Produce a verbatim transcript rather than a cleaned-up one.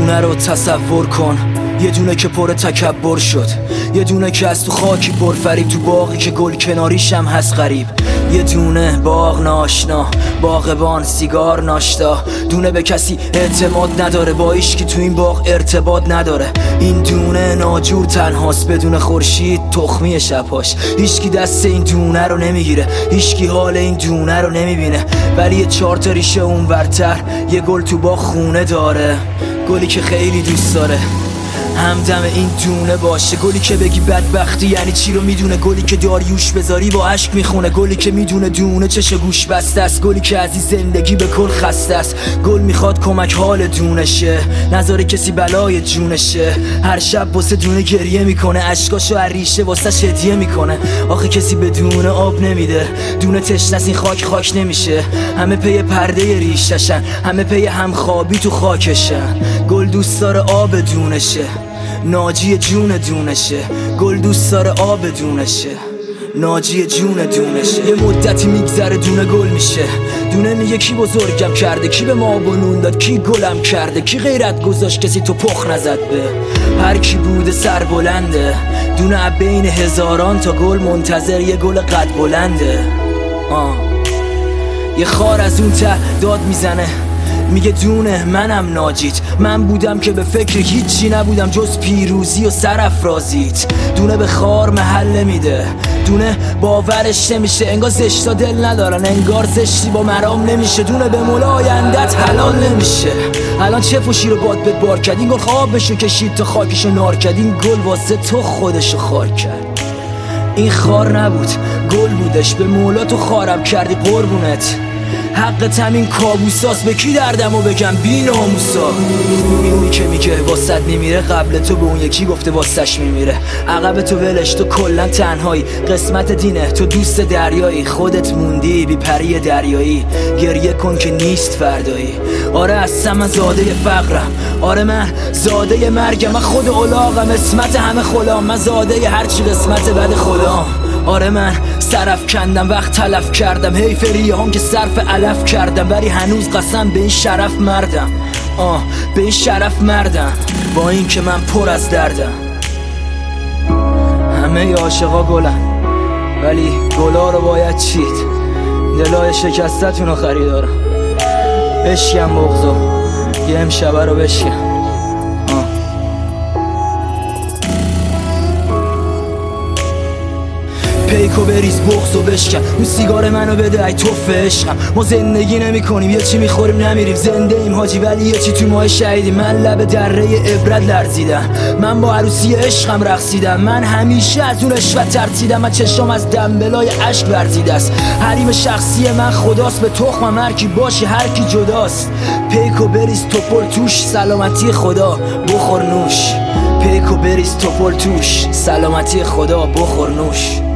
دونه رو تصور کن، یه دونه که پر تکبر شد، یه دونه که از تو خاکی پر فریب، تو باقی که گل کناریشم هست غریب. یه دونه باغ ناشنا، باغبان سیگار ناشتا، دونه به کسی اعتماد نداره، با ایشکی تو این باغ ارتباط نداره. این دونه ناجور تنهاست بدون خورشید تخمی شبهاش، هیچکی دست این دونه رو نمیگیره، هیچکی حال این دونه رو نمیبینه. ولی یه چهار تا ریشه اون ورتر یه گل تو باغ خونه داره، گلی که خیلی دوست داره همدم این دونه باشه. گلی که بگی بدبختی یعنی چی رو میدونه، گلی که داریوش بذاری با عشق میخونه، گلی که میدونه دونه چش گوش بسته است، گلی که از این زندگی به کل خسته است. گل میخواد کمک حال دونشه، نذاره کسی بلای جونشه. هر شب واسه دونه گریه میکنه، اشکاشو از ریشه واسه هدیه میکنه. آخه کسی به دونه آب نمیده، دونه تشنه این خاک خاک نمیشه. همه پی پرده ریششن، همه پی همخوابی تو خاکشن. گل دوست داره آب دونشه، ناجی جون دونشه. گل دوست داره آب دونشه، ناجی جون دونشه. یه مدتی میگذره دونه گل میشه، دونه میگه کی بزرگم کرده، کی به ما بنون داد، کی گلم کرده، کی غیرت گذاشت کسی تو پخ نزد به. هر کی بوده سر بلنده، دونه بین هزاران تا گل منتظر یه گل قد بلنده. آه. یه خار از اون ته داد میزنه، میگه دونه منم ناجیت، من بودم که به فکر هیچی نبودم جز پیروزی و سرافرازیت. دونه به خار محل نمیده، دونه باورش نمیشه، انگار زشتا دل ندارن، انگار زشتی با مرام نمیشه. دونه به مولا آیندت حلال نمیشه، الان چه فوشی رو باد بهت بار کرد، این گل خوابشو کشید تا خاکشو نار کرد، این گل واسه تو خودشو خار کرد. این خار نبود گل بودش، به مولا تو خارم کردی قربونت. حقت همین کابوساست، به کی دردمو بگم بی ناموسا. اونی که میگه واسد میمیره، قبل تو به اون یکی گفته واسش میمیره. عقب تو ولش، تو کلن تنهایی، قسمت دینه تو دوست دریایی. خودت موندی بی پری دریایی، گریه کن که نیست فردایی. آره هستم من زاده فقرم، آره من زاده مرگم، من خود اولاغم اسمت همه خلام، من زاده هرچی قسمت بد خدام. آره من صرف کندم وقت تلف کردم، حیف ریهام که صرف علف کردم، ولی هنوز قسم به این شرف مردم. آه به این شرف مردم، با این که من پر از دردم. همه عاشقا گلن ولی گلا رو باید چید، دلای شکستتون رو خریدارم. بشکم بغضو یه امشبه رو بشکم. پیکو بریز بغضو بشکن، اون سیگار منو بده ای توف عشقم. ما زندگی نمی کنیم، یه چی میخوریم نمیریم، زنده ایم حاجی ولی یه چی تو ماه شهیدیم. من لب دره عبرت لرزیدم، من با عروسی عشقم رقصیدم، من همیشه از اون رشوت ترسیدم، من چشم از دنبلای عشق ورزیده است. حریم شخصی من خداست، به تخمم هر کی باشه هر کی جداست. پیکو بریز توپل توش، سلامتی خدا بخور نوش. پیکو بریز توپل توش، سلامتی خدا بخور نوش.